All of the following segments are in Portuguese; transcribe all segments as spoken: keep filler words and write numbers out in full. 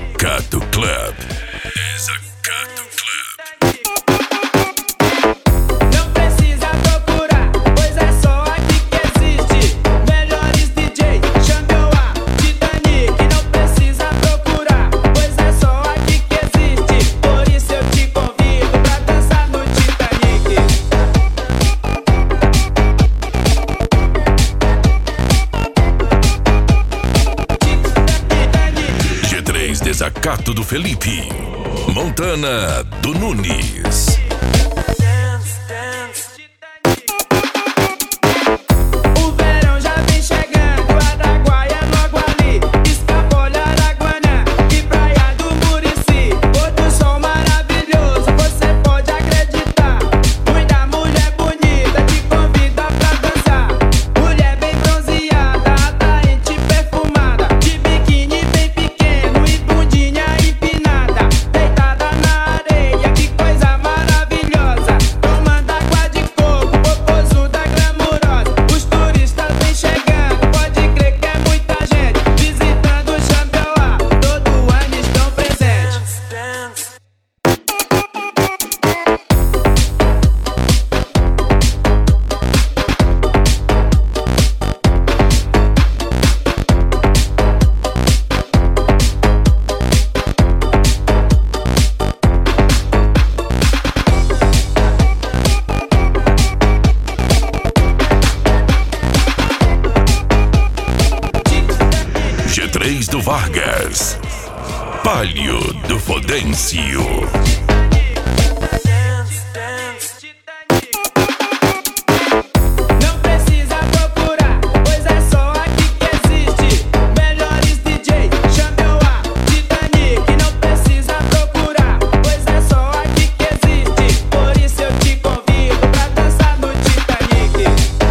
Desacato Club. Desacato Club. Não precisa procurar, pois é só aqui que existe. Melhores D J, Champion A, Titanic. Não precisa procurar, pois é só aqui que existe. Por isso eu te convido pra dançar no Titanic. G três Desacato do Felipe. Montana do Nunes. O verão já vem chegando, Araguaia logo ali, Escapole, Araguanã e Praia do Murici. Outro som maravilhoso, você pode acreditar. Muita mulher bonita te convida pra dançar. Mulher bem bronzeada, atraente, perfumada, de biquíni bem pequeno e bundinha empinada, deitada na areia, que coisa maravilhosa. Tomando água de coco, popozuda glamurosa. Os turistas vêm chegando, pode crer que é muita gente visitando o Champion A, todo ano estão presentes. G três do Vargas. Palio do Fodêncio. Não precisa procurar, pois é só aqui que existe. Melhores D J, Champion A, Titanic. Não precisa procurar, pois é só aqui que existe. Por isso eu te convido pra dançar no Titanic.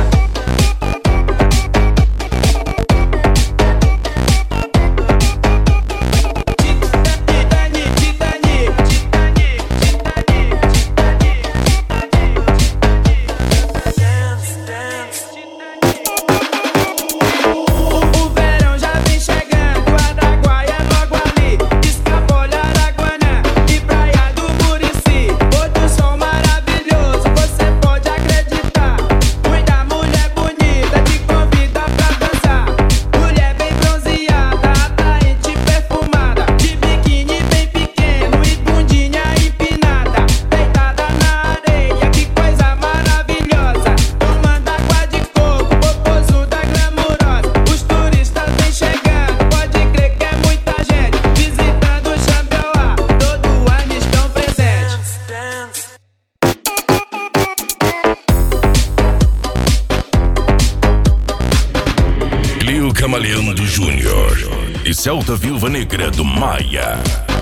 Titanic, Titanic, O verão já vem chegando, Araguaia logo ali, Escapole, Araguanã e Praia do Murici. Outro som maravilhoso, você pode acreditar. Muita mulher bonita te convida pra dançar. Mulher bem bronzeada, atraente, perfumada, de biquíni bem pequeno e bundinha empinada, deitada na areia, que coisa maravilhosa. Tomando água de coco, popozuda glamurosa. Os turistas vêm chegando, pode crer que é muita gente visitando o Champion A, todo ano estão presentes. Clio Camaleão do Júnior e Celta Viúva Negra do Maia.